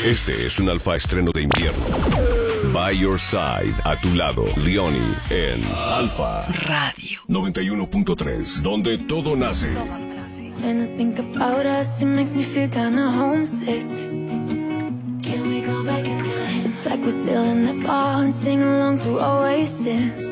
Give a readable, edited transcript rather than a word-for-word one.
Este es un alfa estreno de invierno. By Your Side, a tu lado, Leoni en Alfa Radio 91.3, donde todo nace. When I think about us, it makes me feel kinda homesick. Can we go back in time? It's like we're still in the bar and sing along to Oasis.